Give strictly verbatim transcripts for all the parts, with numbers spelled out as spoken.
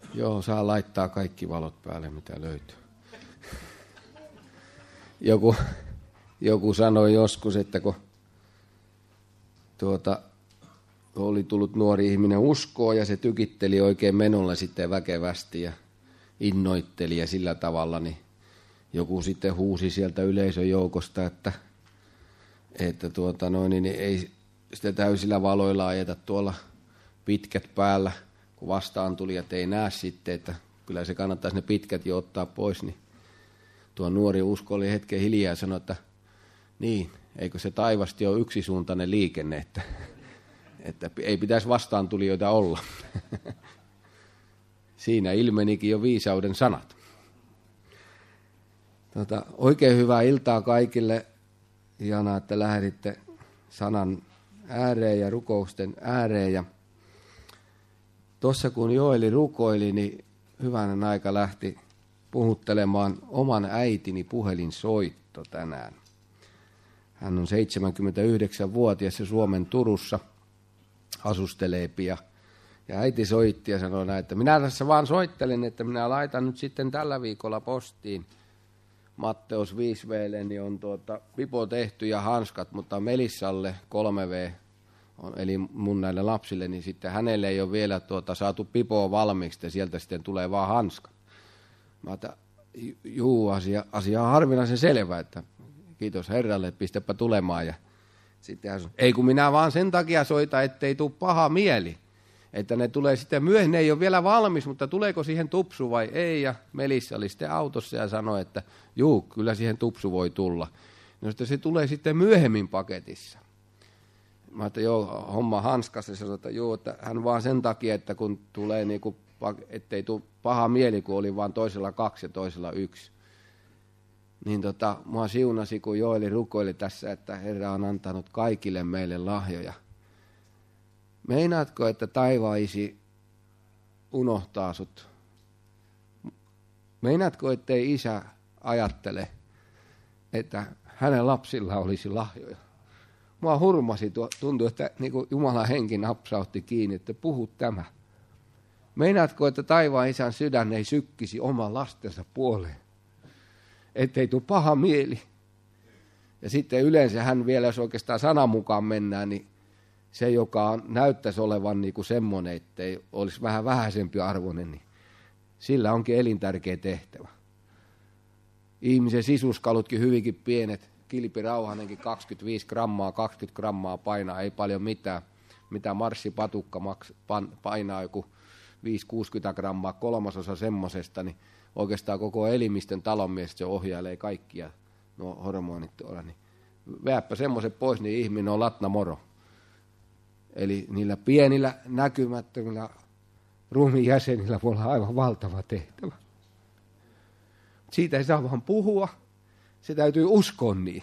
Joo, saa laittaa kaikki valot päälle, mitä löytyy. Joku, joku sanoi joskus, että kun tuota, oli tullut nuori ihminen uskoon ja se tykitteli oikein menolle sitten väkevästi ja innoitteli ja sillä tavalla, niin joku sitten huusi sieltä yleisön joukosta, että, että tuota noin, niin ei sitä täysillä valoilla ajeta tuolla pitkät päällä, kun vastaan tuli, että ei näe sitten, että kyllä se kannattaisi ne pitkät jo ottaa pois, niin tuo nuori usko oli hetken hiljaa ja sanoi, että niin, eikö se taivasti ole yksisuuntainen liikenne, että, että ei pitäisi vastaantulijoita olla. Siinä ilmenikin jo viisauden sanat. Tota, oikein hyvää iltaa kaikille. Ihanaa, että lähditte sanan ääreen ja rukousten ääreen. Ja tuossa kun Joeli rukoili, niin hyvänen aika lähti puhuttelemaan oman äitini puhelinsoitto tänään. Hän on seitsemänkymmentäyhdeksänvuotias ja Suomen Turussa asusteleepi ja, ja äiti soitti ja sanoi näin, että minä tässä vaan soittelen, että minä laitan nyt sitten tällä viikolla postiin Matteus viisi V:lle, niin on tuota pipo tehty ja hanskat, mutta Melissalle kolme V, on, eli mun näille lapsille, niin sitten hänelle ei ole vielä tuota saatu pipoa valmiiksi, ja sieltä sitten tulee vaan hanskat. Mä otan, juu, asia, asia on harvinaisen selvä, että kiitos Herralle, pistäpä tulemaan. Ja sitten hän sanoi, ei kun minä vaan sen takia soita, ettei tule paha mieli. Että ne tulee sitten myöhemmin, ne ei ole vielä valmis, mutta tuleeko siihen tupsu vai ei. Ja Melissa oli sitten autossa ja sanoi, että juu, kyllä siihen tupsu voi tulla. No sitten se tulee sitten myöhemmin paketissa. Mä että joo, homma hanskassa, sanoi, että joo, että hän vaan sen takia, että kun tulee niin kuin, ettei tule paha mieli, kun oli vaan toisella kaksi ja toisella yksi. Niin tota, mua siunasi, kun Joeli rukoili tässä, että Herra on antanut kaikille meille lahjoja. Meinaatko, että taivaisi unohtaa sut? Meinaatko, ettei isä ajattele, että hänen lapsilla olisi lahjoja? Mua hurmasi, tuntui, että niin kuin Jumalan henki napsautti kiinni, että puhu tämä. Meinaatko, että taivaan isän sydän ei sykkisi oman lastensa puoleen? Ettei tule paha mieli. Ja sitten yleensä hän vielä, jos oikeastaan sanan mukaan mennään, niin se, joka näyttäisi olevan niin kuin semmoinen, ettei olisi vähän vähäisempi arvoinen, niin sillä onkin elintärkeä tehtävä. Ihmisen sisuskalutkin hyvinkin pienet, Kilpi Rauhanenkin kaksikymmentäviisi grammaa, kaksikymmentä grammaa painaa, ei paljon mitään. Mitä marssipatukka maks, pan, painaa joku viisi kuusikymmentä grammaa, kolmasosa semmosesta, niin oikeastaan koko elimistön talonmies se ohjailee kaikkia nuo hormonit tuolla. Niin vääppä semmoiset pois, niin ihminen on latna moro. Eli niillä pienillä näkymättömillä ruumiin jäsenillä voi olla aivan valtava tehtävä. Siitä ei saa vaan puhua, se täytyy uskoa niin.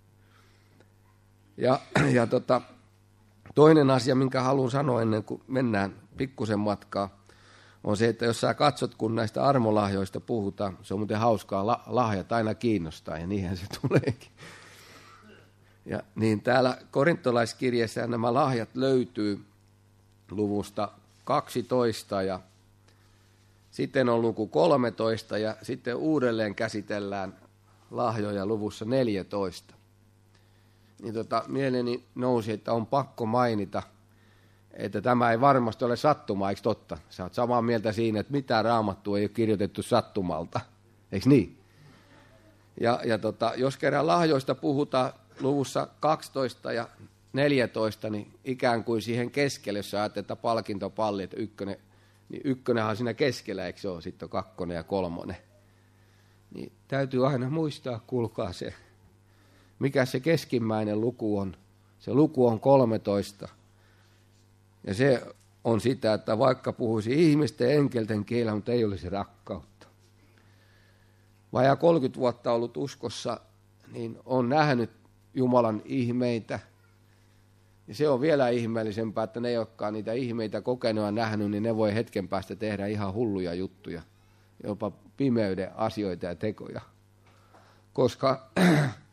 Ja, ja tota, toinen asia, minkä haluan sanoa ennen kuin mennään pikkusen matkaa, on se, että jos sä katsot, kun näistä armolahjoista puhutaan, se on muuten hauskaa, lahjat aina kiinnostaa ja niinhän se tuleekin. Ja niin täällä korintolaiskirjassa nämä lahjat löytyy luvusta kaksitoista ja sitten on luku kolmetoista ja sitten uudelleen käsitellään lahjoja luvussa neljätoista. Niin tota, mieleeni nousi, että on pakko mainita, että tämä ei varmasti ole sattumaa, eikö totta? Sä oot samaa mieltä siinä, että mitään raamattua ei ole kirjoitettu sattumalta, eikö niin? Ja, ja tota, jos kerran lahjoista puhutaan luvussa kaksitoista ja neljätoista, niin ikään kuin siihen keskelle, jos ajattelee, että palkintopalli, että ykkönen, niin ykkönenhan on siinä keskellä, eikö se ole? Sitten on kakkonen ja kolmonen. Niin täytyy aina muistaa, kuulkaa se, mikä se keskimmäinen luku on. Se luku on kolmetoista. Ja se on sitä, että vaikka puhuisi ihmisten enkelten kielellä, mutta ei olisi rakkautta. Vajaa kolmekymmentä vuotta ollut uskossa, niin on nähnyt Jumalan ihmeitä. Ja se on vielä ihmeellisempää, että ne, jotka on niitä ihmeitä kokenut ja nähnyt, niin ne voi hetken päästä tehdä ihan hulluja juttuja. Jopa pimeyden asioita ja tekoja. Koska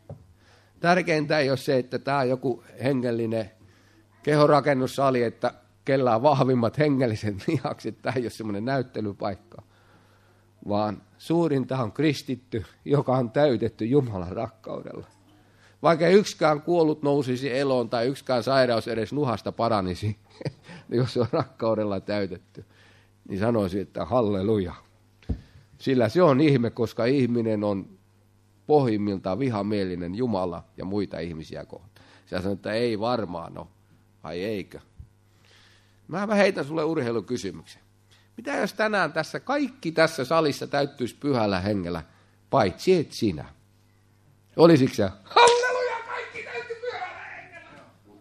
tärkeintä ei ole se, että tämä on joku hengellinen kehorakennussali, että kellään vahvimmat hengelliset lihakset. Tämä ei ole semmoinen näyttelypaikka, vaan suurinta on kristitty, joka on täytetty Jumalan rakkaudella. Vaikka yksikään kuollut nousisi eloon tai yksikään sairaus edes nuhasta paranisi, jos se on rakkaudella täytetty, niin sanoisin, että halleluja. Sillä se on ihme, koska ihminen on pohjimmiltaan vihamielinen Jumala ja muita ihmisiä kohtaan. Sä sanoit, että ei varmaan ole. Ai eikö? Mä heitän sulle urheilukysymyksen. Mitä jos tänään tässä kaikki tässä salissa täyttyisi pyhällä hengellä, paitsi et sinä? Olisiko se? Halleluja, kaikki täytty pyhällä hengellä.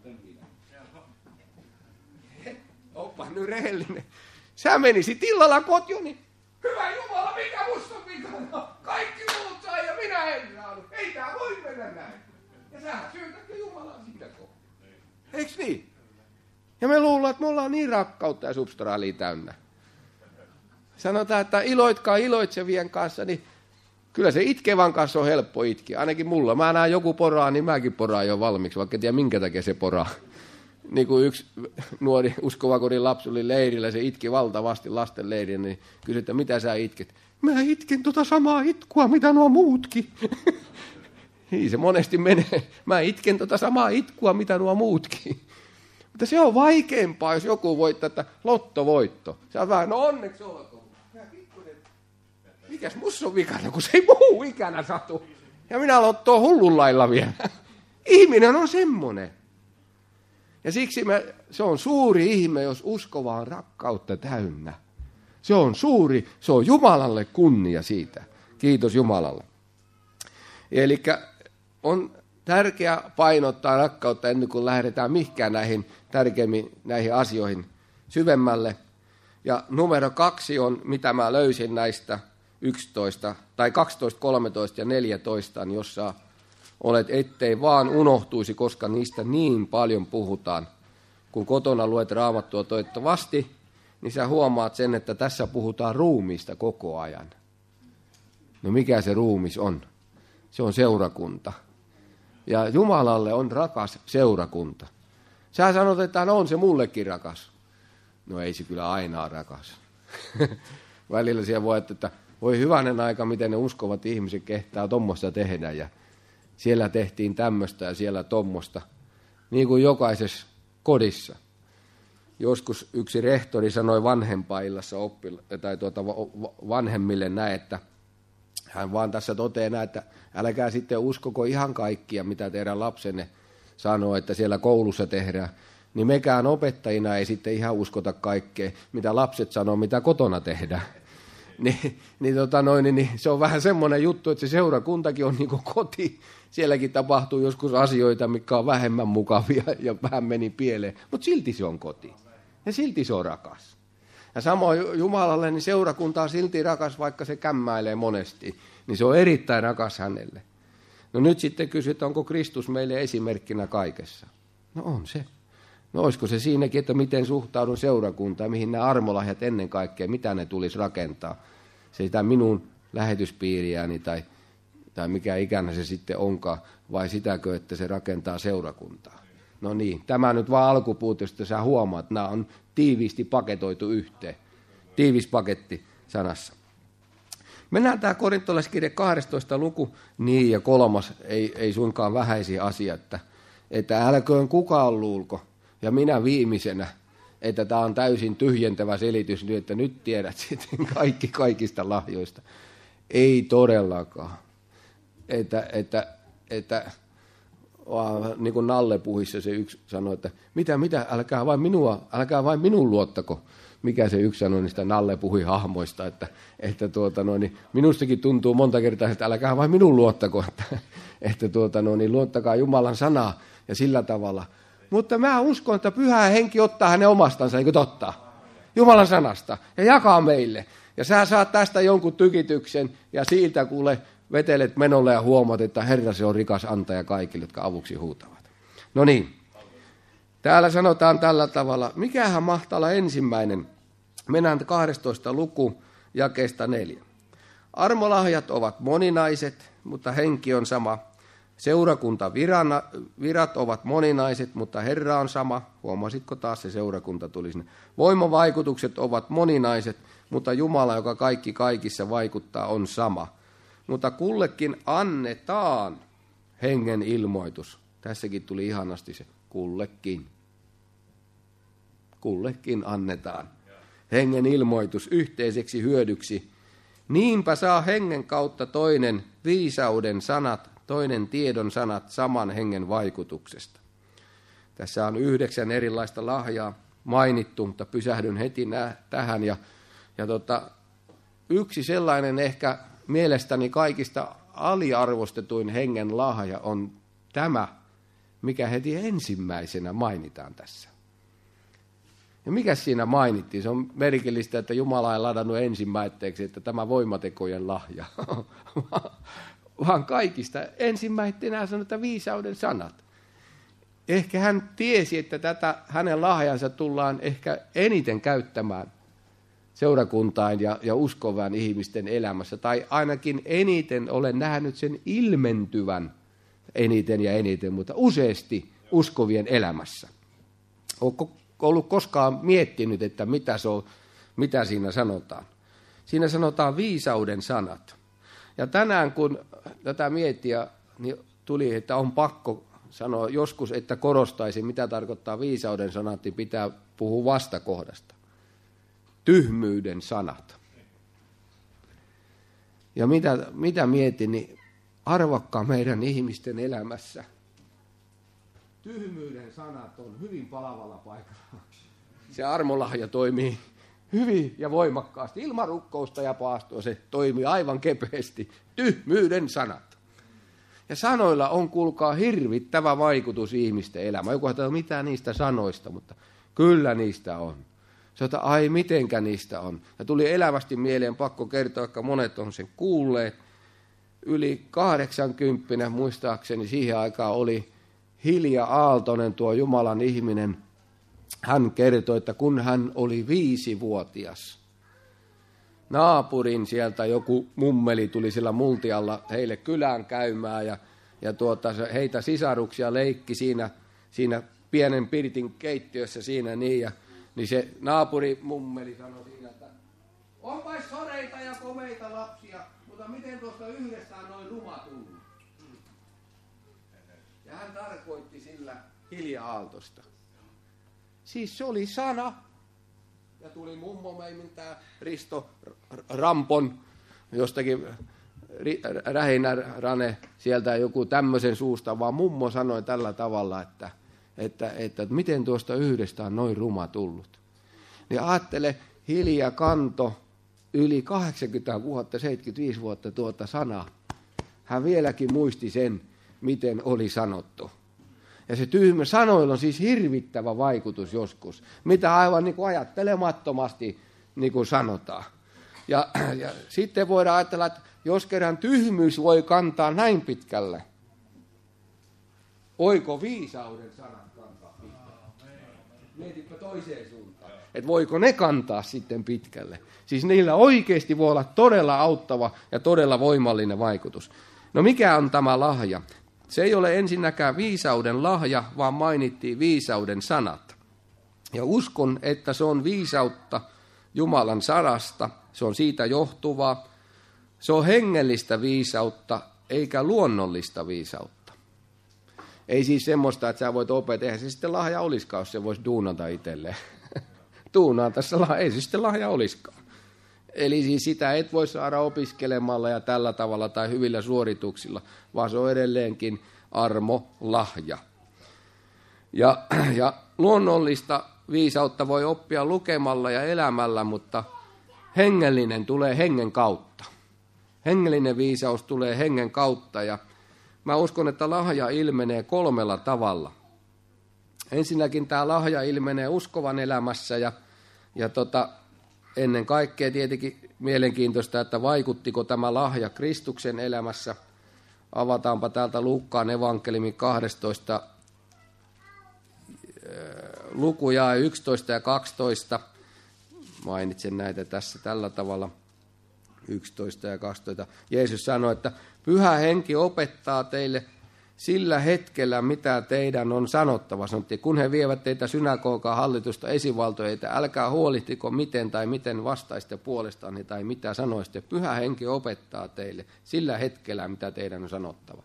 Oppa nyt rehellinen. Sä menisit illalla kotiin, niin hyvä Jumala, mikä musta on vikana? Kaikki muut sai ja minä en saanut. Ei tää voi mennä näin. Ja sä syytätkö Jumalaa siitä kohtaa. Eiks niin? Ja me luullaan, että me ollaan niin rakkautta ja substraalia täynnä. Sanotaan, että iloitkaa iloitsevien kanssa, niin kyllä se itkevän kanssa on helppo itkeä. Ainakin mulla. Mä näen joku poraa, niin mäkin poraan jo valmiiksi, vaikka en tiedä minkä takia se poraa. Niin kuin yksi nuori uskovakodin lapsi oli leirillä, se itki valtavasti lasten leirillä, niin kysyi, että mitä sä itket? Mä itken tota samaa itkua, mitä nuo muutkin. Niin se monesti menee. Mä itken tota samaa itkua, mitä nuo muutkin. Mutta se on vaikeampaa, jos joku voittaa, että lottovoitto. Se on vähän, no onneksi olkoon. Mikäs musta on vikana, kun se ei muu ikänä satu. Ja minä lottoon hullun lailla vielä. Ihminen on semmoinen. Ja siksi me, se on suuri ihme, jos uskova on rakkautta täynnä. Se on suuri, se on Jumalalle kunnia siitä. Kiitos Jumalalle. Eli on tärkeää painottaa rakkautta ennen kuin lähdetään mihinkään näihin tärkeimmin näihin asioihin syvemmälle. Ja numero kaksi on, mitä mä löysin näistä yksitoista, tai kaksitoista, kolmetoista ja neljätoista, jossa olet, ettei vaan unohtuisi, koska niistä niin paljon puhutaan. Kun kotona luet Raamattua toivottavasti, niin sä huomaat sen, että tässä puhutaan ruumiista koko ajan. No mikä se ruumis on? Se on seurakunta. Ja Jumalalle on rakas seurakunta. Sä sanot, että no on se mullekin rakas. No ei se kyllä aina ole rakas. Välillä siellä voi, että voi hyvänen aika, miten ne uskovat ihmiset kehtää tommoista tehdä. Ja siellä tehtiin tämmöistä ja siellä tommosta. Niin kuin jokaisessa kodissa. Joskus yksi rehtori sanoi vanhempaillassa oppila- tai tuota vanhemmille näin, että hän vaan tässä toteaa näin, että älkää sitten uskoko ihan kaikkia, mitä teidän lapsenne sanoo, että siellä koulussa tehdään. Niin mekään opettajina ei sitten ihan uskota kaikkea, mitä lapset sanoo, mitä kotona tehdään. Niin, niin, tota noin, niin, niin se on vähän semmoinen juttu, että se seurakuntakin on niin kuin koti. Sielläkin tapahtuu joskus asioita, mitkä on vähemmän mukavia ja vähän meni pieleen, mutta silti se on koti. Ja silti se on rakas. Ja samoin Jumalalle, niin seurakunta on silti rakas, vaikka se kämmäilee monesti. Niin se on erittäin rakas hänelle. No nyt sitten kysyt, onko Kristus meille esimerkkinä kaikessa? No on se. No olisiko se siinäkin, että miten suhtaudun seurakuntaan, mihin nämä armolahjat ennen kaikkea, mitä ne tulisi rakentaa. Se sitä minun lähetyspiiriäni tai, tai mikä ikänä se sitten onkaan, vai sitäkö, että se rakentaa seurakuntaa. No niin, tämä nyt vaan alkupuut, josta sä huomaat, että nämä on tiiviisti paketoitu yhteen. Tiivis paketti sanassa. Mennään tämä korintolaiskirja kahdestoista luku, niin ja kolmas, ei, ei suinkaan vähäisiä asia, että, että älköön kukaan luulko, ja minä viimeisenä, että tämä on täysin tyhjentävä selitys, niin että nyt tiedät sitten kaikki kaikista lahjoista. Ei todellakaan. Että, että, että niin kuin Nalle Puhissa se yksi sanoi, että mitä, mitä, älkää vain minua, älkää vain minun luottako. Mikä se yksi sanoi niistä Nalle Puhui hahmoista, että, että tuota, no, niin minustakin tuntuu monta kertaa, että älkää vain minun luottako, että, että tuota, no, niin luottakaa Jumalan sanaa ja sillä tavalla. Mutta mä uskon, että Pyhä Henki ottaa hänen omastansa, eikö totta? Jumalan sanasta ja jakaa meille. Ja sä saat tästä jonkun tykityksen ja siitä kuule vetelet menolle ja huomaat, että Herra se on rikas antaja kaikille, jotka avuksi huutavat. No niin, täällä sanotaan tällä tavalla, mikähän mahtaa olla ensimmäinen? Mennään kahdestoista luku jakeesta neljä. Armolahjat ovat moninaiset, mutta henki on sama. Seurakuntavirat ovat moninaiset, mutta Herra on sama. Huomasitko taas, se seurakunta tuli sinne. Voimavaikutukset ovat moninaiset, mutta Jumala, joka kaikki kaikissa vaikuttaa, on sama. Mutta kullekin annetaan hengen ilmoitus. Tässäkin tuli ihanasti se kullekin. Kullekin annetaan hengen ilmoitus yhteiseksi hyödyksi. Niinpä saa hengen kautta toinen viisauden sanat, toinen tiedon sanat saman hengen vaikutuksesta. Tässä on yhdeksän erilaista lahjaa mainittu, mutta pysähdyn heti nä- tähän. Ja, ja tota, yksi sellainen ehkä mielestäni kaikista aliarvostetuin hengen lahja on tämä, mikä heti ensimmäisenä mainitaan tässä. Ja mikä siinä mainittiin? Se on merkillistä, että Jumala ei ladannut ensimmäitteeksi, että tämä voimatekojen lahja, vaan kaikista ensimmäisenä sanoi, että viisauden sanat. Ehkä hän tiesi, että tätä hänen lahjansa tullaan ehkä eniten käyttämään seurakuntaan ja, ja uskovaan ihmisten elämässä, tai ainakin eniten olen nähnyt sen ilmentyvän eniten ja eniten, mutta useasti uskovien elämässä. Oletko ollut koskaan miettinyt, että mitä, se on, mitä siinä sanotaan? Siinä sanotaan viisauden sanat. Ja tänään kun tätä miettiä, niin tuli, että on pakko sanoa joskus, että korostaisin, mitä tarkoittaa viisauden sanat, niin pitää puhua vastakohdasta. Tyhmyyden sanat. Ja mitä, mitä mietin, niin arvokkaa meidän ihmisten elämässä. Tyhmyyden sanat on hyvin palavalla paikalla. Se armolahja toimii hyvin ja voimakkaasti. Ilman rukkousta ja paastoa se toimii aivan kepeästi. Tyhmyyden sanat. Ja sanoilla on, kuulkaa, hirvittävä vaikutus ihmisten elämään. Joku ajattelee, mitä niistä sanoista, mutta kyllä niistä on. Se on, ai mitenkä niistä on. Ja tuli elävästi mieleen, pakko kertoa, että monet on sen kuulleet. Yli kahdeksankymppinen muistaakseni siihen aikaan oli Hilja Aaltonen, tuo Jumalan ihminen. Hän kertoi, että kun hän oli viisivuotias, naapurin sieltä joku mummeli tuli sillä multialla heille kylään käymään ja, ja tuota, heitä sisaruksia leikki siinä, siinä pienen pirtin keittiössä siinä niin, ja, niin se naapuri mummeli sanoi siinä, että onpais soreita ja komeita lapsia, mutta miten tuosta yhdestään noin ruma tullut? Ja hän tarkoitti sillä Hilja Aaltosta. Siis se oli sana. Ja tuli mummo meimin tää Risto Rampon jostakin Rähinä Rane sieltä joku tämmöisen suusta, vaan mummo sanoi tällä tavalla, että, että, että, että miten tuosta yhdestä on noin ruma tullut. Niin ajattele, Hilja kanto yli kahdeksankymmentä vuotta, seitsemänkymmentäviisi vuotta tuota sanaa. Hän vieläkin muisti sen, miten oli sanottu. Ja se tyhmä sanoilla on siis hirvittävä vaikutus joskus, mitä aivan niin kuin ajattelemattomasti niin kuin sanotaan. Ja, ja sitten voidaan ajatella, että jos kerran tyhmyys voi kantaa näin pitkälle, voiko viisauden sanat kantaa pitkälle? Mietipä toiseen suuntaan, että voiko ne kantaa sitten pitkälle. Siis niillä oikeasti voi olla todella auttava ja todella voimallinen vaikutus. No mikä on tämä lahja? Se ei ole ensinnäkään viisauden lahja, vaan mainittiin viisauden sanat. Ja uskon, että se on viisautta Jumalan sanasta, se on siitä johtuvaa. Se on hengellistä viisautta, eikä luonnollista viisautta. Ei siis semmoista, että sä voit opetella, eihän se sitten lahja olisikaan, jos se voisi duunata itselleen. Duunaa tässä lahja, ei se sitten lahja olisikaan. Eli siis sitä et voi saada opiskelemalla ja tällä tavalla tai hyvillä suorituksilla, vaan se on edelleenkin armolahja. Ja, ja luonnollista viisautta voi oppia lukemalla ja elämällä, mutta hengellinen tulee hengen kautta. Hengellinen viisaus tulee hengen kautta ja mä uskon, että lahja ilmenee kolmella tavalla. Ensinnäkin tämä lahja ilmenee uskovan elämässä ja, ja tota, ennen kaikkea tietenkin mielenkiintoista, että vaikuttiko tämä lahja Kristuksen elämässä. Avataanpa täältä Luukkaan evankeliumin kahdestoista lukuja yksitoista ja kaksitoista. Mainitsen näitä tässä tällä tavalla. yksitoista ja kaksitoista. Jeesus sanoi, että Pyhä Henki opettaa teille sillä hetkellä, mitä teidän on sanottava. Sanottiin, kun he vievät teitä synagogaan hallitusta esivaltoja, älkää huolihtiko miten tai miten vastaisitte puolestaan tai mitä sanoisitte. Pyhä henki opettaa teille sillä hetkellä, mitä teidän on sanottava.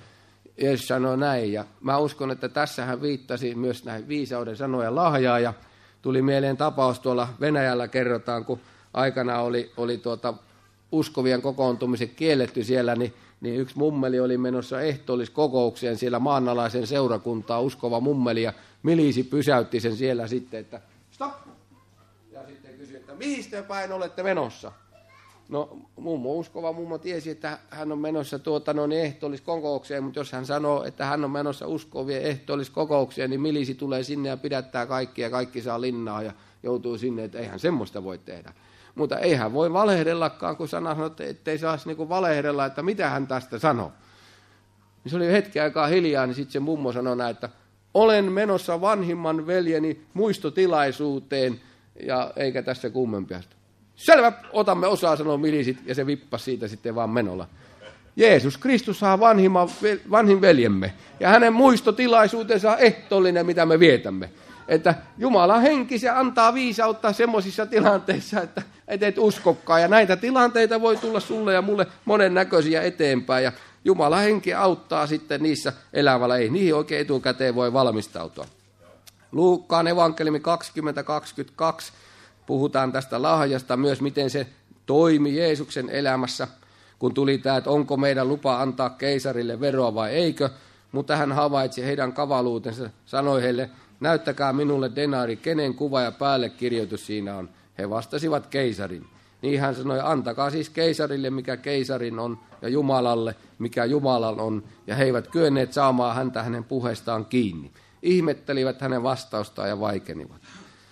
Jeesus sanoi näin, ja mä uskon, että tässä hän viittasi myös näihin viisauden sanoja lahjaa, ja tuli mieleen tapaus tuolla Venäjällä kerrotaan, kun aikana oli, oli tuota uskovien kokoontumiset kielletty siellä, niin, niin yksi mummeli oli menossa ehtoolliskokoukseen siellä maanalaisen seurakuntaa, uskova mummeli, ja milisi pysäytti sen siellä sitten, että stop! Ja sitten kysyi, että mihin te päin olette menossa? No mummo, uskova mummo tiesi, että hän on menossa tuota, no, niin ehtoolliskokoukseen, mutta jos hän sanoo, että hän on menossa uskovien ehtoolliskokoukseen, niin milisi tulee sinne ja pidättää kaikki ja kaikki saa linnaa ja joutuu sinne, että eihän semmoista voi tehdä. Mutta eihän voi valehdellakaan, kun sana sanoo, että ettei saisi niinku valehdella, että mitä hän tästä sanoo. Niin se oli hetken aikaa hiljaa, niin sitten se mummo sanoi näin, että olen menossa vanhimman veljeni muistotilaisuuteen ja eikä tässä kummempia. Selvä, otamme osaa, sanoo milisit, ja se vippasi siitä sitten vaan menolla. Jeesus Kristus saa vanhimman, vanhin veljemme, ja hänen muistotilaisuutensa on ehtoollinen, mitä me vietämme. Että Jumalan henki, se antaa viisautta semmoisissa tilanteissa, että et, et uskokaan. Ja näitä tilanteita voi tulla sulle ja mulle monennäköisiä eteenpäin, ja Jumalan henki auttaa sitten niissä elämällä. Ei niihin oikein etukäteen voi valmistautua. Luukkaan evankeliumi kaksikymmentä kaksikymmentäkaksi. Puhutaan tästä lahjasta myös, miten se toimi Jeesuksen elämässä, kun tuli tämä, että onko meidän lupa antaa keisarille veroa vai eikö. Mutta hän havaitsi heidän kavaluutensa, sanoi heille, näyttäkää minulle denaari, kenen kuva ja päällekirjoitus siinä on. He vastasivat keisarin. Niin hän sanoi, antakaa siis keisarille, mikä keisarin on, ja Jumalalle, mikä Jumalan on. Ja he eivät kyenneet saamaan häntä hänen puheestaan kiinni. Ihmettelivät hänen vastaustaan ja vaikenivat.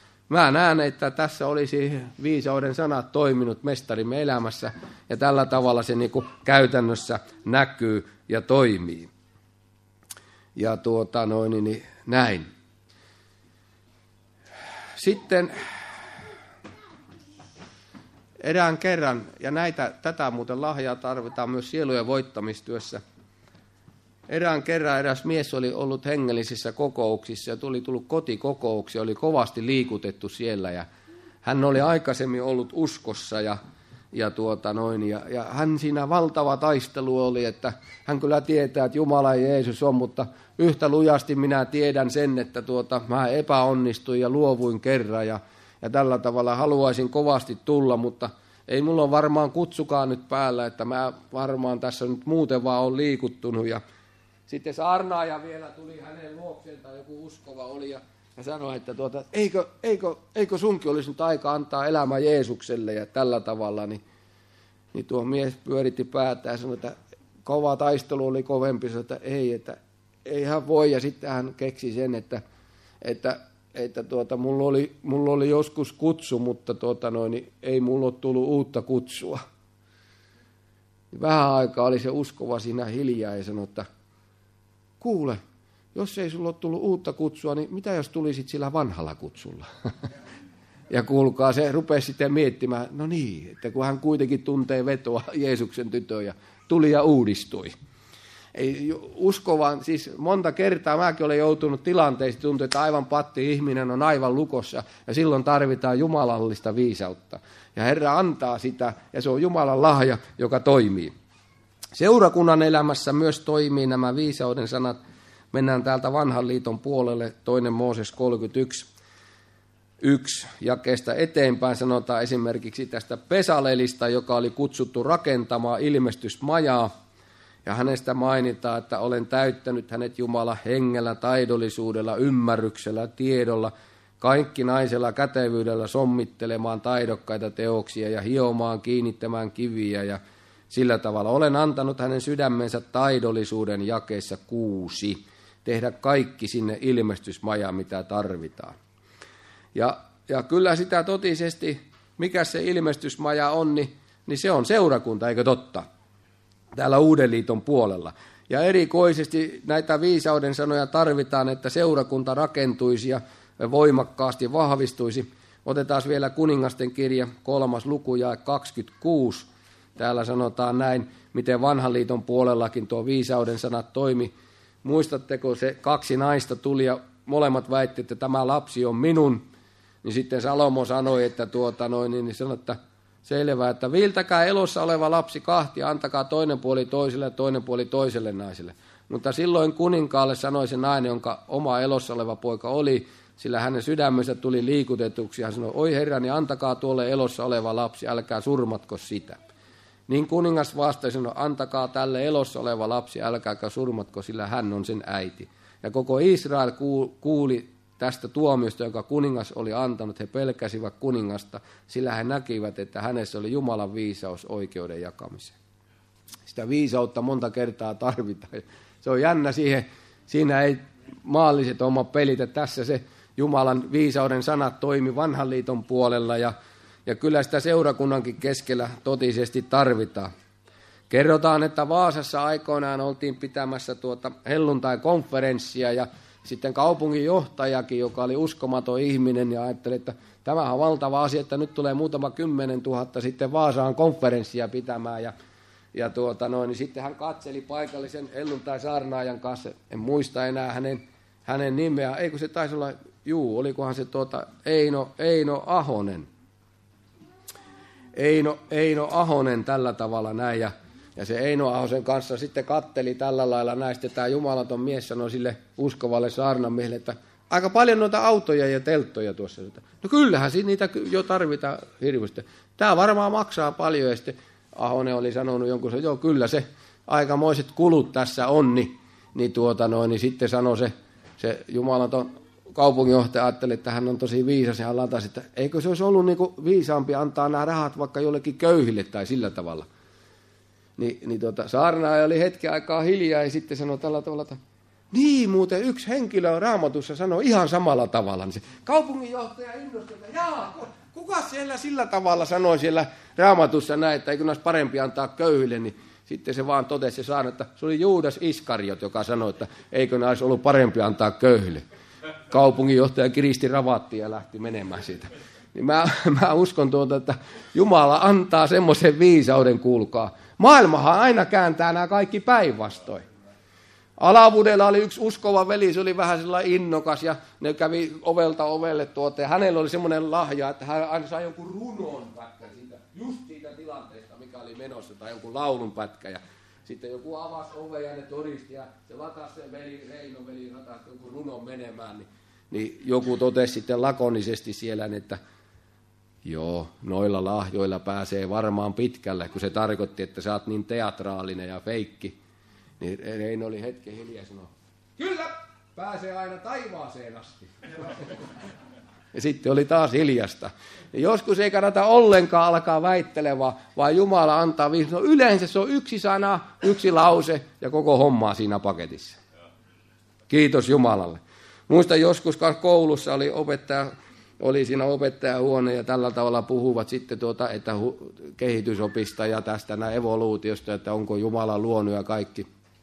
Mä näen, että tässä olisi viisauden sanat toiminut mestarimme elämässä, ja tällä tavalla se niin kuin käytännössä näkyy ja toimii. Ja tuota noin, niin näin. Sitten erään kerran, ja näitä, tätä muuten lahjaa tarvitaan myös sielujen voittamistyössä. Erään kerran eräs mies oli ollut hengellisissä kokouksissa ja tuli tullut kotikokouksia, oli kovasti liikutettu siellä ja hän oli aikaisemmin ollut uskossa ja, ja, tuota noin, ja, ja hän siinä valtava taistelu oli, että hän kyllä tietää, että Jumala ja Jeesus on, mutta yhtä lujasti minä tiedän sen, että tuota, mä epäonnistuin ja luovuin kerran ja, ja tällä tavalla haluaisin kovasti tulla, mutta ei mulla ole varmaan kutsukaan nyt päällä, että mä varmaan tässä nyt muuten vaan on liikuttunut ja sitten saarnaaja vielä tuli hänen luokseen, tai joku uskova oli, ja, ja sanoi, että tuota, eikö, eikö, eikö sunkin olisi nyt aika antaa elämä Jeesukselle, ja tällä tavalla, niin, niin tuo mies pyöritti päätä ja sanoi, että kova taistelu oli kovempi, sanoi, että ei, että ei hän voi, ja sitten hän keksi sen, että, että, että tuota, mulla, oli, mulla oli joskus kutsu, mutta tuota noin, niin ei mulla ole tullut uutta kutsua. Vähän aikaa oli se uskova siinä hiljaa ja sanoi, että kuule, jos ei sulla ole tullut uutta kutsua, niin mitä jos tulisit sillä vanhalla kutsulla? Ja kuulkaa, se rupesi sitten miettimään, no niin, että kun hän kuitenkin tuntee vetoa Jeesuksen tytöön ja tuli ja uudistui. Ei usko vaan, siis monta kertaa mäkin olen joutunut tilanteisiin, tuntuu, että aivan patti ihminen on aivan lukossa ja silloin tarvitaan jumalallista viisautta. Ja Herra antaa sitä ja se on Jumalan lahja, joka toimii. Seurakunnan elämässä myös toimii nämä viisauden sanat. Mennään täältä vanhan liiton puolelle, toinen Mooses kolmekymmentäyksi, yksi jakeesta eteenpäin sanotaan esimerkiksi tästä Pesalelista, joka oli kutsuttu rakentamaan ilmestysmajaa. Ja hänestä mainitaan, että olen täyttänyt hänet Jumala hengellä, taidollisuudella, ymmärryksellä, tiedolla, kaikkinaisella kätevyydellä sommittelemaan taidokkaita teoksia ja hiomaan, kiinnittämään kiviä ja sillä tavalla olen antanut hänen sydämensä taidollisuuden jakeessa kuusi, tehdä kaikki sinne ilmestysmajaan, mitä tarvitaan. Ja, ja kyllä sitä totisesti, mikä se ilmestysmaja on, niin, niin se on seurakunta, eikö totta? Täällä Uuden liiton puolella. Ja erikoisesti näitä viisauden sanoja tarvitaan, että seurakunta rakentuisi ja voimakkaasti vahvistuisi. Otetaan vielä Kuningasten kirja, kolmas luku ja kaksikymmentäkuusi. Täällä sanotaan näin, miten vanhan liiton puolellakin tuo viisauden sanat toimi. muistatteko, se kaksi naista tuli ja molemmat väitti, että tämä lapsi on minun. Niin sitten Salomo sanoi, että, tuota noin, niin sanoi, että selvä, että viiltäkää elossa oleva lapsi kahtia, antakaa toinen puoli toiselle ja toinen puoli toiselle naiselle. Mutta silloin kuninkaalle sanoi se nainen, jonka oma elossa oleva poika oli, sillä hänen sydämensä tuli liikutetuksi. Hän sanoi, oi herrani, antakaa tuolle elossa oleva lapsi, älkää surmatko sitä. Niin kuningas vastasi, sanoi, antakaa tälle elossa oleva lapsi, älkääkä surmatko, sillä hän on sen äiti. Ja koko Israel kuuli tästä tuomiosta, jonka kuningas oli antanut. He pelkäsivät kuningasta, sillä he näkivät, että hänessä oli Jumalan viisaus oikeuden jakamiseen. Sitä viisautta monta kertaa tarvitaan. Se on jännä siihen, siinä ei maalliset oma pelit, että tässä se Jumalan viisauden sanat toimi vanhan liiton puolella ja, ja kyllä sitä seurakunnankin keskellä totisesti tarvitaan. Kerrotaan, että Vaasassa aikoinaan oltiin pitämässä tuota helluntai-konferenssia ja sitten kaupunginjohtajakin, joka oli uskomaton ihminen ja ajatteli, että tämähän on valtava asia, että nyt tulee muutama kymmenen tuhatta sitten Vaasaan konferenssia pitämään ja Ja tuota noin, niin sitten hän katseli paikallisen helluntai-saarnaajan kanssa, en muista enää hänen, hänen nimeä, eikö se taisi olla, juu, olikohan se tuota Eino, Eino Ahonen. Eino, Eino Ahonen tällä tavalla näin, ja, ja se Eino Ahosen kanssa sitten katteli tällä lailla näistä, tämä jumalaton mies sanoi sille uskovalle saarnamiehelle, että aika paljon noita autoja ja telttoja tuossa. No kyllähän niitä jo tarvitaan hirveästi. Tämä varmaan maksaa paljon, ja sitten Ahonen oli sanonut jonkun, että joo, kyllä se aikamoiset kulut tässä on, niin, niin, tuota noin, niin sitten sanoi se, se jumalaton kaupunginjohtaja, ajatteli, että hän on tosi viisas, ja hän latasi, että eikö se olisi ollut niin kuin viisaampi antaa nämä rahat vaikka jollekin köyhille tai sillä tavalla. Ni, niin tuota, saarnaaja oli hetken aikaa hiljaa ja sitten sanoi tällä tavalla, että niin muuten yksi henkilö Raamatussa sanoi ihan samalla tavalla. Niin se kaupunginjohtaja innostui, että jaa, kuka siellä sillä tavalla sanoi siellä Raamatussa näin, että eikö olisi parempi antaa köyhille, niin sitten se vaan totesi se saarna, että se oli Juudas Iskariot, joka sanoi, että eikö ne olisi ollut parempi antaa köyhille. Kaupunginjohtaja kiristi ravattiin ja lähti menemään siitä. Niin mä, mä uskon tuota, että Jumala antaa semmoisen viisauden, kuulkaa. Maailmahan aina kääntää nämä kaikki päinvastoin. Alavudella oli yksi uskova veli, se oli vähän sellainen innokas ja ne kävi ovelta ovelle tuota. Ja hänellä oli semmoinen lahja, että hän aina sai jonkun runon pätkän siitä, just siitä tilanteesta, mikä oli menossa, tai jonkun laulun pätkä. Ja sitten joku avasi oven ja ne todisti ja se latasi se veli, Reino veli latasi jonkun runon menemään. Niin, niin joku totesi sitten lakonisesti siellä, että joo, noilla lahjoilla pääsee varmaan pitkälle, kun se tarkoitti, että sä oot niin teatraalinen ja feikki. Niin Reino oli hetken hiljaa ja sanoi, kyllä, pääsee aina taivaaseen asti. Ja sitten oli taas hiljasta. Ja joskus ei kannata ollenkaan alkaa väittelevää, vaan Jumala antaa viisi. No yleensä se on yksi sana, yksi lause ja koko hommaa siinä paketissa. Kiitos Jumalalle. Muistan joskus koulussa oli opettaja, oli siinä opettajahuone ja tällä tavalla puhuvat sitten tuota, että kehitysopista ja tästä näin evoluutiosta, että onko Jumala luonut ja kaikki.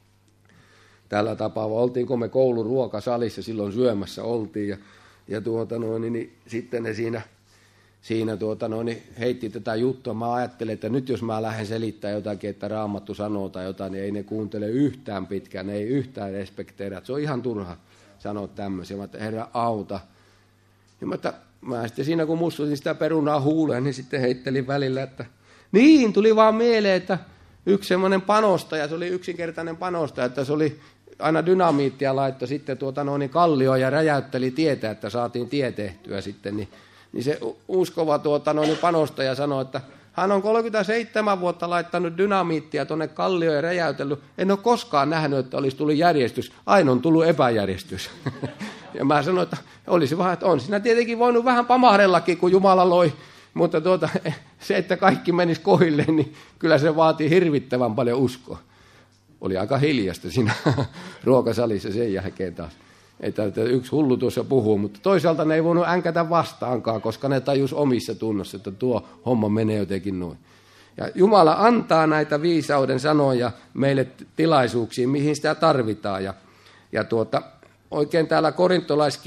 Tällä tapaa, oltiinko me koulun ruokasalissa, silloin syömässä oltiin ja, ja tuota noin, niin, niin, sitten ne siinä, siinä tuota noin, niin heitti tätä juttua. Mä ajattelin, että nyt jos mä lähden selittämään jotakin, että Raamattu sanoo tai jotain, niin ei ne kuuntele yhtään pitkään, ne ei yhtään respekteerä. Se on ihan turha sanoa tämmöisiä. Mä että Herra auta. Ja mä, että, mä sitten siinä kun mustutin sitä perunaa huuleen, niin sitten heittelin välillä, että niin, tuli vaan mieleen, että yksi semmoinen panostaja, se oli yksinkertainen panostaja, että se oli aina dynamiittia laittoi sitten tuota noin kallioon ja räjäytteli tietä, että saatiin tie tehtyä sitten, niin, niin se uskova tuota noin panostaja sanoi, että hän on kolmekymmentäseitsemän vuotta laittanut dynamiittia tuonne kallioon ja räjäytellyt. En ole koskaan nähnyt, että olisi tullut järjestys, aina on tullut epäjärjestys. Ja mä sanoin, että olisi vähän, että on siinä tietenkin voinut vähän pamahdellakin, kun Jumala loi. Mutta tuota, se, että kaikki menisi kohdilleen, niin kyllä se vaatii hirvittävän paljon uskoa. Oli aika hiljasta siinä ruokasalissa sen jälkeen taas. Että yksi hullu tuossa puhuu, mutta toisaalta ne ei voinut änkätä vastaankaan, koska ne tajus omissa tunnossa, että tuo homma menee jotenkin noin. Ja Jumala antaa näitä viisauden sanoja meille tilaisuuksiin, mihin sitä tarvitaan. Ja, ja tuota, oikein täällä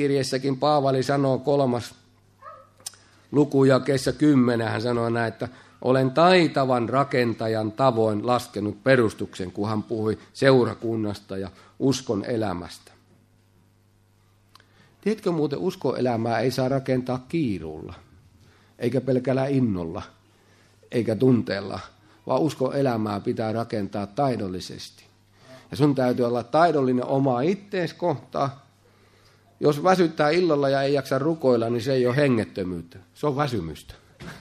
korintolaiskirjeessäkin Paavali sanoo kolmas lukujakeessa kymmenen, hän sanoo näin, että Olen taitavan rakentajan tavoin laskenut perustuksen, kun hän puhui seurakunnasta ja uskon elämästä. Tiedätkö muuten, uskon elämää ei saa rakentaa kiiruulla, eikä pelkällä innolla, eikä tunteella, vaan uskon elämää pitää rakentaa taidollisesti. Ja sun täytyy olla taidollinen omaa ittees kohtaa. Jos väsyttää illalla ja ei jaksa rukoilla, niin se ei ole hengettömyyttä, se on väsymystä.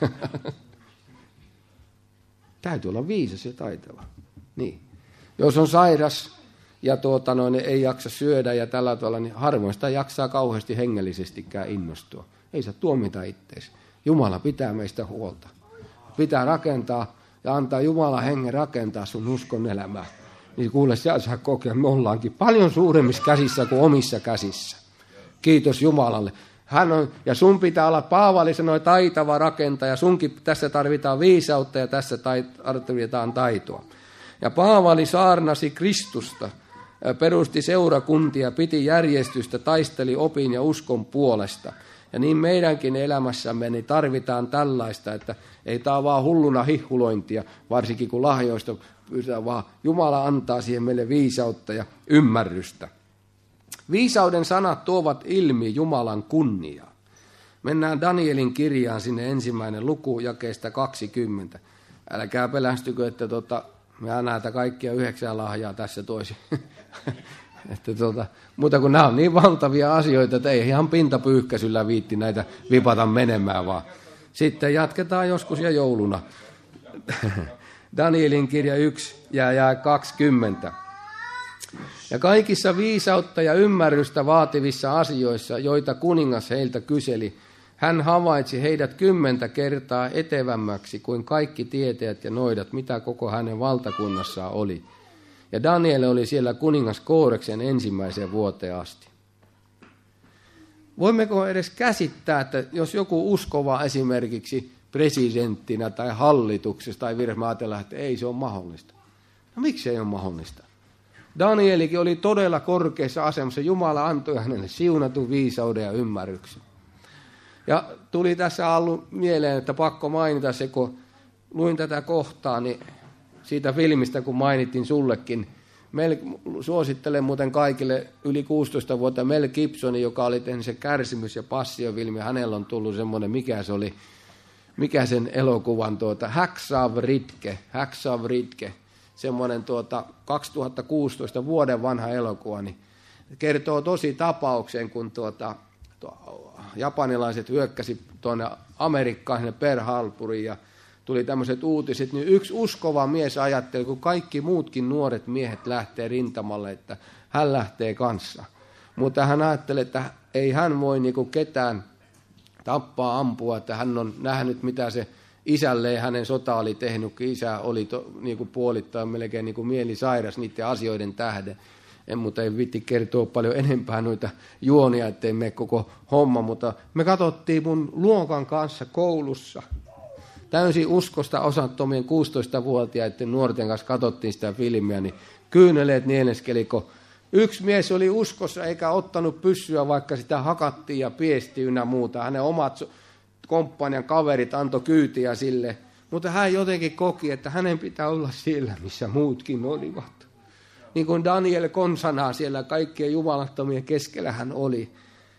Täytyy olla viisas ja taitava. Niin. Jos on sairas ja tuota, noin, ei jaksa syödä ja tällä tavalla, niin harvoin sitä jaksaa kauheasti hengellisestikään innostua. Ei saa tuomita itteesi. Jumala pitää meistä huolta. Pitää rakentaa ja antaa Jumalan hengen rakentaa sun uskon elämää. Niin kuule, siellä saa kokea, me ollaankin paljon suuremmissa käsissä kuin omissa käsissä. Kiitos Jumalalle. Hän on, ja sun pitää olla, Paavali sanoi, taitava rakentaja. Sunkin tässä tarvitaan viisautta ja tässä tarvitaan taitoa. Ja Paavali saarnasi Kristusta, perusti seurakuntia, piti järjestystä, taisteli opin ja uskon puolesta. Ja niin meidänkin elämässämme niin tarvitaan tällaista, että ei tämä vaan hulluna hihhulointia, varsinkin kun lahjoista pyydetään, vaan Jumala antaa siihen meille viisautta ja ymmärrystä. Viisauden sanat tuovat ilmi Jumalan kunniaa. Mennään Danielin kirjaan sinne ensimmäinen luku jakeesta kaksikymmentä. Älkää pelästykö, että tota, me näitä kaikkia yhdeksää lahjaa tässä toisi. että tota, mutta kun nämä on niin valtavia asioita, että ei ihan pintapyyhkäisyllä viitti näitä vipata menemään, vaan sitten jatketaan joskus ja jouluna. Danielin kirja yksi ja jää kaksikymmentä. Ja kaikissa viisautta ja ymmärrystä vaativissa asioissa, joita kuningas heiltä kyseli, hän havaitsi heidät kymmentä kertaa etevämmäksi kuin kaikki tietäjät ja noidat, mitä koko hänen valtakunnassaan oli. Ja Daniel oli siellä kuningas Kooreksen ensimmäiseen vuoteen asti. Voimmeko edes käsittää, että jos joku uskova esimerkiksi presidenttinä tai hallituksessa tai virassa ajatellaan, että ei se ole mahdollista. No miksi ei ole mahdollista? Danielikin oli todella korkeassa asemassa. Jumala antoi hänelle siunatun viisauden ja ymmärryksen. Ja tuli tässä ollut mieleen, että pakko mainita se, kun luin tätä kohtaa, niin siitä filmistä, kun mainittiin sullekin. Mel, suosittelen muuten kaikille yli kuusitoista vuotta Mel Gibsonin, joka oli tehnyt se kärsimys- ja passiofilmi. Hänellä on tullut semmoinen, mikä se oli, mikä sen elokuvan, tuota, Hacksaw Ridge, Hacksaw Ridge. Semmoinen tuota, kaksituhattakuusitoista vuoden vanha elokuva, niin kertoo tosi tapauksen, kun tuota, tuo, japanilaiset hyökkäsi tuonne Amerikkaan, sinne Pearl Harboriin, ja tuli tämmöiset uutiset, niin yksi uskova mies ajatteli, kun kaikki muutkin nuoret miehet lähtee rintamalle, että hän lähtee kanssa. Mutta hän ajatteli, että ei hän voi niinku ketään tappaa, ampua, että hän on nähnyt, mitä se isälle ja hänen sota oli tehnyt, kun isä oli to, niin kuin puolittain melkein niin kuin mielisairas niiden asioiden tähden. En, mutta ei viitti kertoa paljon enempää noita juonia, ettei mene koko homma, mutta me katsottiin mun luokan kanssa koulussa. Täysin uskosta osattomien kuusitoistavuotiaiden nuorten kanssa katsottiin sitä filmiä, niin kyyneleet nieleskeli, kun yksi mies oli uskossa eikä ottanut pyssyä, vaikka sitä hakattiin ja piesti ynnä muuta. Hänen omat komppanian kaverit antoi kyytiä sille, mutta hän jotenkin koki, että hänen pitää olla siellä, missä muutkin olivat. Niin kuin Daniel konsanaa siellä kaikkien jumalattomien keskellä hän oli.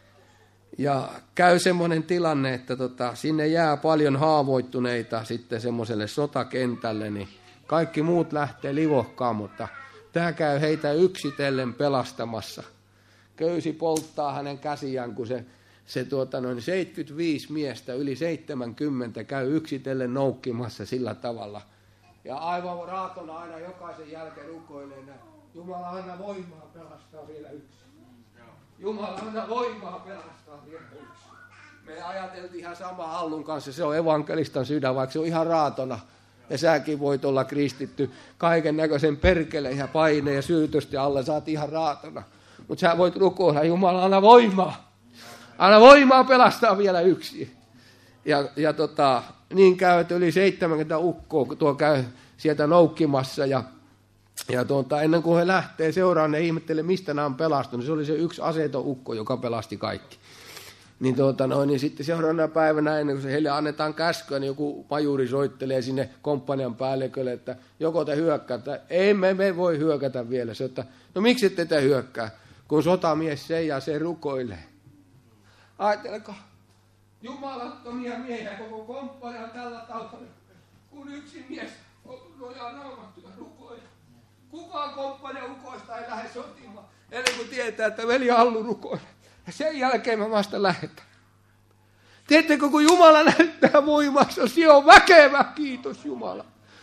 Ja käy semmoinen tilanne, että tota, sinne jää paljon haavoittuneita sitten semmoiselle sotakentälle, niin kaikki muut lähtee livohkaan, mutta tämä käy heitä yksitellen pelastamassa. Köysi polttaa hänen käsiään, kun se Se tuota, noin seitsemänkymmentäviisi miestä, yli seitsemänkymmentä, käy yksitellen noukkimassa sillä tavalla. Ja aivan raatona aina jokaisen jälkeen rukoilee, Jumala anna voimaa pelastaa vielä yksi. Jumala anna voimaa pelastaa vielä yksi. Me ajateltiin ihan sama Hallun kanssa, se on evankelistan sydän, vaikka se on ihan raatona. Ja säkin voit olla kristitty kaiken näköisen perkeleen ja paineen ja syytösten alla, sä oot ihan raatona. Mutta sä voit rukoilla, Jumala anna voimaa. Anna voimaa pelastaa vielä yksi. Ja, ja tota, niin käy, että yli seitsemänkymmentä ukkoa, kun tuo käy sieltä noukkimassa. Ja, ja tuota, ennen kuin he lähtee seuraan, ne ihmettelee, mistä nämä on pelastunut. Se oli se yksi aseeton ukko, joka pelasti kaikki. Niin, tuota, no, niin sitten seuraavana päivänä, ennen kuin se heille annetaan käskyä, niin joku majuri soittelee sinne komppanian päällikölle, että joko te hyökkäätte. Ei me, me voi hyökätä vielä. Se, että, no miksi ette te hyökkää, kun sotamies seijaa, se rukoilee. Ajatteleko, jumalattomia miehiä koko komppanian tällä tavalla, kun yksi mies nojaa raamattua rukoilee. Kukaan komppanian ukoista ei lähde sotimaan, ennen kuin tietää, että veli Allu rukoilee. Ja sen jälkeen mä vasta lähetän. Tiedättekö, kun Jumala näyttää voimassa, se on väkevä, kiitos Jumala.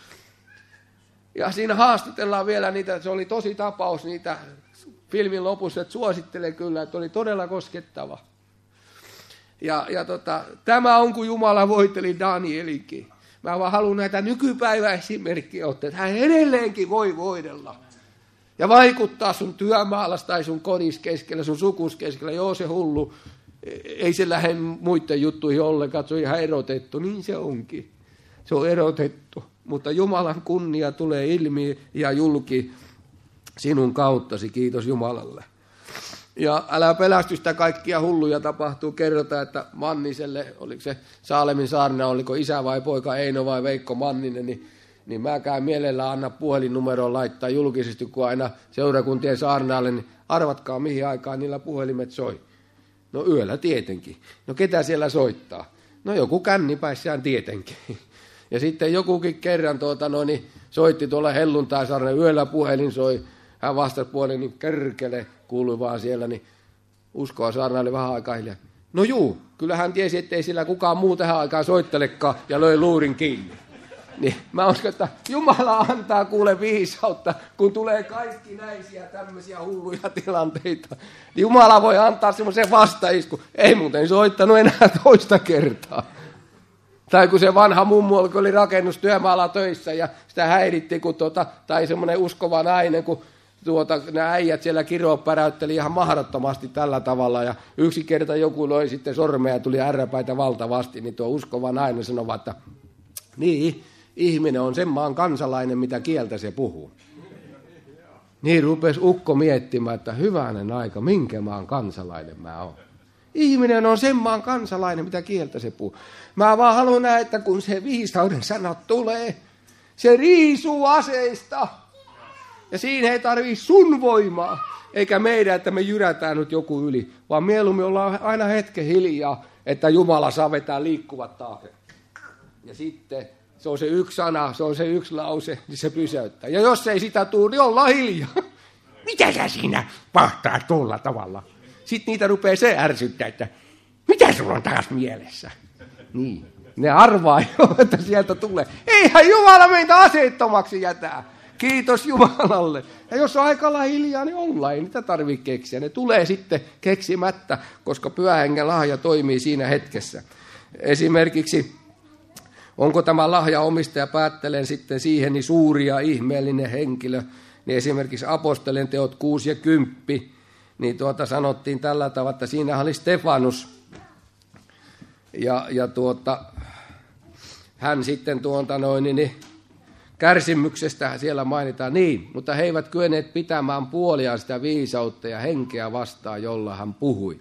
Ja siinä haastatellaan vielä niitä, se oli tosi tapaus niitä filmin lopussa, että suosittelen kyllä, että oli todella koskettava. Ja, ja tota, tämä on, kun Jumala voiteli Danielikin. Mä vaan haluan näitä nykypäivän esimerkkiä ottaa, että hän edelleenkin voi voidella. Ja vaikuttaa sun työmaalas tai sun kodis keskellä, sun sukus keskellä. Joo, se hullu. Ei se lähde muiden juttuihin ollenkaan, se on ihan erotettu. Niin se onkin. Se on erotettu. Mutta Jumalan kunnia tulee ilmi ja julki sinun kauttasi. Kiitos Jumalalle. Ja älä pelästy, sitä kaikkia hulluja tapahtuu. Kerrotaan, että Manniselle, oliko se Saalemin saarna, oliko isä vai poika Eino vai Veikko Manninen, niin niin mäkään mielellään anna puhelinnumeroon laittaa julkisesti, kun aina seurakuntien saarnaalle, niin arvatkaa mihin aikaan niillä puhelimet soi. No yöllä tietenkin. No ketä siellä soittaa? No joku kännipäissään tietenkin. Ja sitten jokukin kerran tuota, no, niin soitti tuolla helluntaisarna, yöllä puhelin soi, hän vastasi puolin, niin kerkele kuului vaan siellä, niin uskoa saarna oli vähän aikaa hiljaa. No juu, kyllä hän tiesi, ettei sillä kukaan muu tähän aikaan soittelekaan ja löi luurin kiinni. Niin mä uskon, että Jumala antaa kuule viisautta, kun tulee kaikki näisiä tämmöisiä hulluja tilanteita. Jumala voi antaa semmoisen vastaisku. Ei muuten soittanut enää toista kertaa. Tai kun se vanha mummu oli rakennustyömaalla töissä ja sitä häiritti, kun tuota, tai semmoinen uskova nainen, kun tuota, nämä äijät siellä kiroa päräytteli ihan mahdottomasti tällä tavalla. Ja yksi kerta joku loi sitten sormea ja tuli ärräpäitä valtavasti, niin tuo uskova nainen sanoi, että niin, ihminen on sen maan kansalainen, mitä kieltä se puhuu. Niin rupesi ukko miettimään, että hyvänen aika, minkä maan kansalainen mä oon. Ihminen on sen maan kansalainen, mitä kieltä se puhuu. Mä vaan haluan nähdä, että kun se viisauden sanat tulee, se riisuu aseista. Ja siinä ei tarvitse sun voimaa, eikä meidän, että me jyrätään nyt joku yli, vaan mieluummin ollaan aina hetken hiljaa, että Jumala saa vetää liikkuvat taakse. Ja sitten se on se yksi sana, se on se yksi lause, niin se pysäyttää. Ja jos ei sitä tule, niin ollaan hiljaa. Mitä sä siinä pahtaa tuolla tavalla? Sitten niitä rupeaa se ärsyttää, että mitä sulla on taas mielessä? Niin, ne arvaa jo, että sieltä tulee. Eihän Jumala meitä aseettomaksi jätää. Kiitos Jumalalle. Ja jos on aika hiljaa, niin ollaan. Ei niitä tarvitse keksiä. Ne tulee sitten keksimättä, koska Pyhän lahja toimii siinä hetkessä. Esimerkiksi, onko tämä lahja omistaja, päättelen sitten siihen, niin suuri ja ihmeellinen henkilö. Niin esimerkiksi apostolien teot kuusi ja kymppi, niin tuota sanottiin tällä tavalla, että siinä oli Stefanus. Ja, ja tuota, hän sitten tuota noin, niin kärsimyksestä siellä mainitaan niin, mutta he eivät kyenneet pitämään puoliaan sitä viisautta ja henkeä vastaan, jolla hän puhui.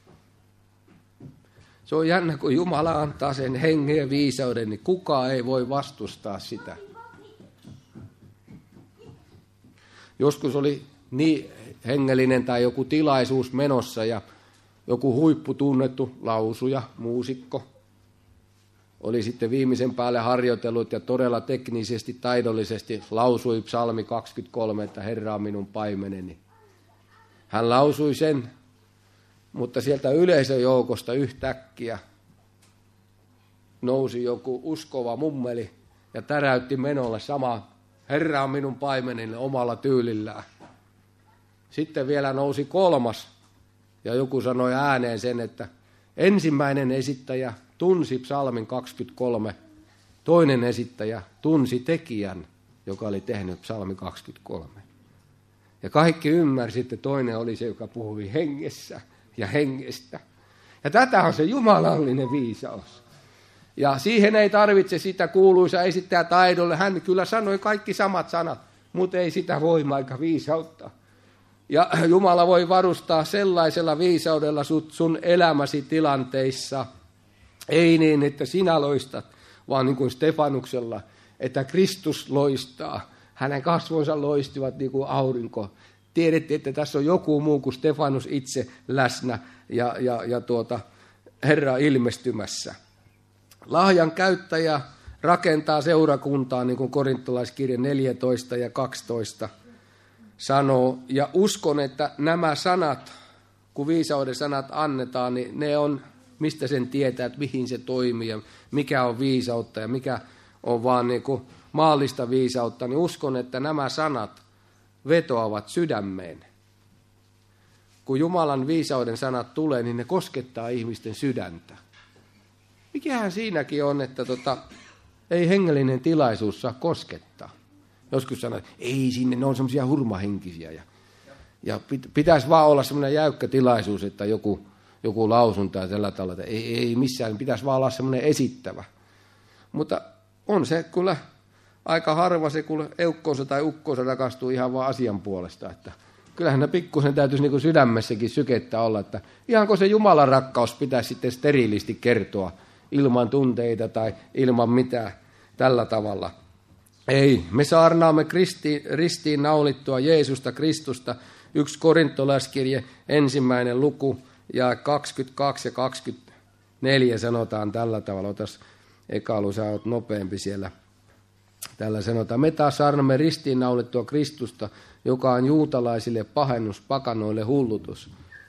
Se on jännä, kun Jumala antaa sen hengen ja viisauden, niin kukaan ei voi vastustaa sitä. Joskus oli niin hengellinen tai joku tilaisuus menossa ja joku huipputunnettu lausuja, muusikko, oli sitten viimeisen päälle harjoitellut ja todella teknisesti, taidollisesti lausui psalmi kaksikymmentäkolme, että Herra on minun paimeneni. Hän lausui sen, mutta sieltä yleisöjoukosta yhtäkkiä nousi joku uskova mummeli ja täräytti menolle sama Herra on minun paimeneni omalla tyylillään. Sitten vielä nousi kolmas ja joku sanoi ääneen sen, että ensimmäinen esittäjä tunsi psalmin kaksikymmentäkolme, toinen esittäjä tunsi tekijän, joka oli tehnyt psalmi kaksikymmentäkolme. Ja kaikki ymmärsi, että toinen oli se, joka puhui hengessä ja hengestä. Ja tätä on se jumalallinen viisaus. Ja siihen ei tarvitse sitä kuuluisa esittäjä taidolle. Hän kyllä sanoi kaikki samat sanat, mutta ei sitä voimaa eikä viisautta. Ja Jumala voi varustaa sellaisella viisaudella sun elämäsi tilanteissa. Ei niin, että sinä loistat, vaan niin kuin Stefanuksella, että Kristus loistaa. Hänen kasvonsa loistivat niin kuin aurinko. Tiedettiin, että tässä on joku muu kuin Stefanus itse läsnä ja, ja, ja tuota, Herra ilmestymässä. Lahjan käyttäjä rakentaa seurakuntaa, niin kuin korintolaiskirja neljätoista ja kaksitoista sanoo. Ja uskon, että nämä sanat, kun viisauden sanat annetaan, niin ne on, mistä sen tietää, että mihin se toimii ja mikä on viisautta ja mikä on vaan niin kuin maallista viisautta, niin uskon, että nämä sanat vetoavat sydämeen. Kun Jumalan viisauden sanat tulee, niin ne koskettaa ihmisten sydäntä. Mikähän siinäkin on, että tota, ei hengellinen tilaisuus saa koskettaa. Joskus sanoo, että ei sinne, ne on semmoisia hurmahenkisiä. Ja, ja pitäisi vaan olla semmoinen jäykkä tilaisuus, että joku, joku lausunta ja tällä tavalla, että ei, ei missään, pitäisi vaan olla semmoinen esittävä. Mutta on se kyllä aika harva se, kun eukkoonsa tai ukkoonsa rakastuu ihan vaan asian puolesta. Että kyllähän ne pikkusen täytyisi niin kuin sydämessäkin sykettä olla, että ihanko se Jumalan rakkaus pitäisi sitten steriilisti kertoa ilman tunteita tai ilman mitään tällä tavalla. Ei, me saarnaamme kristiin, ristiin naulittua Jeesusta Kristusta. Yksi korintolaiskirje, ensimmäinen luku, ja kaksikymmentäkaksi ja kaksikymmentäneljä sanotaan tällä tavalla. Otas Ekalu, sä oot nopeampi siellä. Tällä sanotaan, me taas saarnaamme ristiin naulittua Kristusta, joka on juutalaisille pahennus, pakanoille hullutus.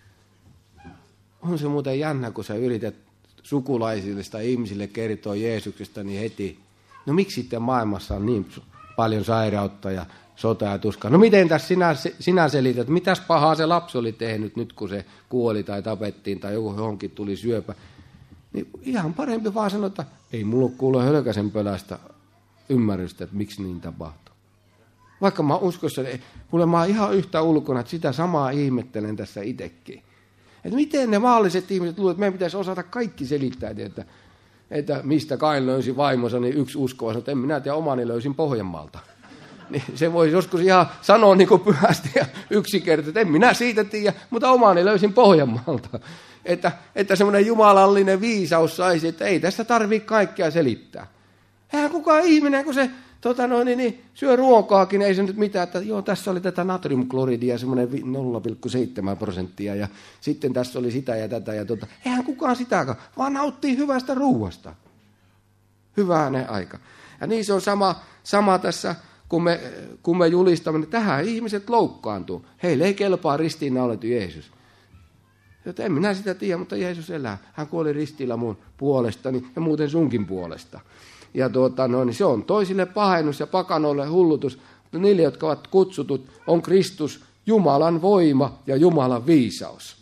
On se muuten jännä, kun sä yrität sukulaisille tai ihmisille kertoa Jeesuksesta, niin heti, no miksi sitten maailmassa on niin paljon sairautta ja sota ja tuskaa? No miten tässä sinä, sinä selität, mitäs pahaa se lapsi oli tehnyt nyt, kun se kuoli tai tapettiin tai joku johonkin tuli syöpä? Niin ihan parempi vaan sanoa, että ei mulla kuule hölkäsen pelästä ymmärrystä, että miksi niin tapahtuu. Vaikka mä uskossa, että kuule mä oon ihan yhtä ulkona, että sitä samaa ihmettelen tässä itsekin. Että miten ne maalliset ihmiset luulevat, että meidän pitäisi osata kaikki selittää, että, että mistä Kain löysi vaimonsa, niin yksi uskova sanoi, että en minä tiedä, omani löysin Pohjanmaalta. Niin se voisi joskus ihan sanoa niin kuin pyhästi ja yksinkertaisesti, että en minä siitä tiedä, mutta omani löysin Pohjanmaalta. Että, että semmoinen jumalallinen viisaus saisi, että ei tässä tarvitse kaikkea selittää. Eihän kukaan ihminen, kun se tota noin, niin, niin, syö ruokaakin, ei se nyt mitään, että joo, tässä oli tätä natriumkloridia, semmoinen nolla pilkku seitsemän prosenttia, ja sitten tässä oli sitä ja tätä, ja tota, eihän kukaan sitäkään, vaan nauttii hyvästä ruuasta. Hyvänen aika. Ja niin se on sama, sama tässä, kun me, kun me julistamme, niin tähän ihmiset loukkaantuu. Heille ei kelpaa ristiinnaulettu Jeesus. Joten en minä sitä tiedä, mutta Jeesus elää. Hän kuoli ristillä mun puolestani ja muuten sunkin puolesta. Ja tuota, no, niin se on toisille pahennus ja pakanoille hullutus, mutta niille, jotka ovat kutsutut, on Kristus Jumalan voima ja Jumalan viisaus.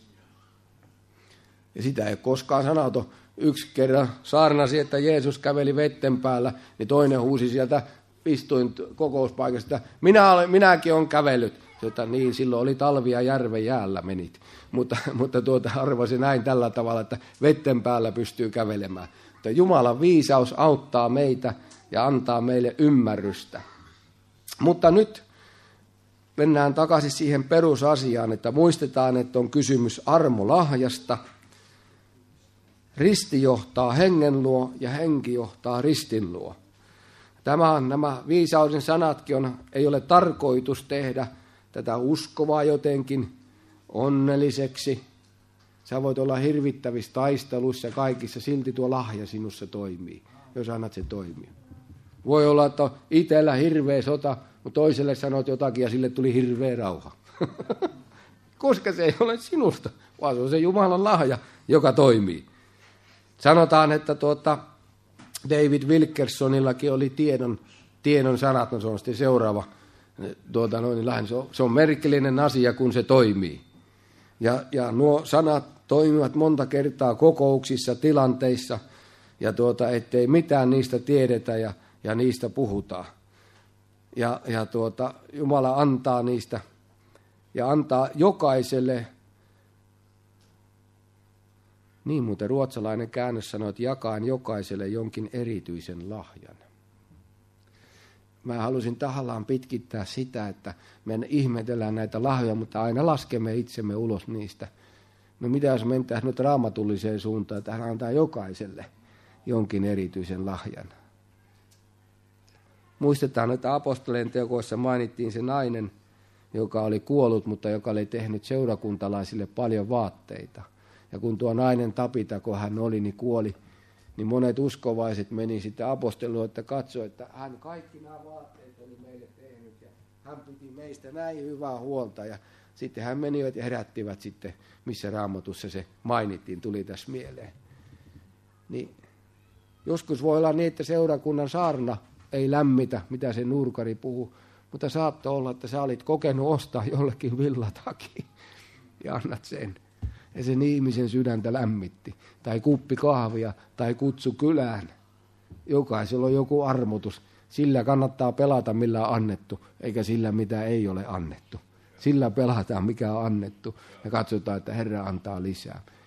Ja sitä ei ole koskaan sanottu. Yksi kerran saarnasi, että Jeesus käveli vetten päällä, niin toinen huusi sieltä istuin kokouspaikasta, minä olen, minäkin olen kävellyt. Jota, niin, silloin oli talvia järven jäällä menit. Mutta, mutta tuota, arvasi näin tällä tavalla, että vetten päällä pystyy kävelemään. Mutta Jumalan viisaus auttaa meitä ja antaa meille ymmärrystä. Mutta nyt mennään takaisin siihen perusasiaan, että muistetaan, että on kysymys armolahjasta. Risti johtaa hengen luo ja henki johtaa ristin luo. Tämä, nämä viisauden sanatkin on, ei ole tarkoitus tehdä tätä uskovaa jotenkin onnelliseksi. Sä voit olla hirvittävissä taisteluissa ja kaikissa, silti tuo lahja sinussa toimii, jos annat se toimia. Voi olla, että on itsellä hirveä sota, mutta toiselle sanot jotakin ja sille tuli hirveä rauha. Koska se ei ole sinusta, vaan se on se Jumalan lahja, joka toimii. Sanotaan, että tuota, David Wilkersonillakin oli tiedon, tiedon sanat, no se on sitten seuraava. Tuota, no, niin se, on, se on merkillinen asia, kun se toimii. Ja, ja nuo sanat toimivat monta kertaa kokouksissa, tilanteissa, ja tuota, ettei mitään niistä tiedetä ja, ja niistä puhutaan. Ja, ja tuota, Jumala antaa niistä ja antaa jokaiselle, niin muuten ruotsalainen käännös sanoo, että jakaan jokaiselle jonkin erityisen lahjan. mä halusin tahallaan pitkittää sitä, että me ihmetellään näitä lahjoja, mutta aina laskemme itsemme ulos niistä. No mitä jos mentäisiin nyt raamatulliseen suuntaan, että hän antaa jokaiselle jonkin erityisen lahjan. Muistetaan, että apostolien teoissa mainittiin se nainen, joka oli kuollut, mutta joka oli tehnyt seurakuntalaisille paljon vaatteita. Ja kun tuo nainen Tabita, kun hän oli, niin kuoli, niin monet uskovaiset meni sitten apostoluun, että katsoi, että hän kaikki nämä vaatteet oli meille tehnyt ja hän piti meistä näin hyvää huolta. Ja sitten hän menivät ja herättivät sitten, missä Raamatussa se mainittiin, tuli tässä mieleen. Niin joskus voi olla niin, että seurakunnan saarna ei lämmitä, mitä se nurkari puhuu, mutta saattoi olla, että sä olit kokenut ostaa jollekin villatakin ja annat sen. Ja sen ihmisen sydäntä lämmitti. Tai kuppi kahvia, tai kutsu kylään. Jokaisella on joku armotus. Sillä kannattaa pelata, millä on annettu, eikä sillä, mitä ei ole annettu. Sillä pelataan, mikä on annettu, ja katsotaan, että Herra antaa lisää.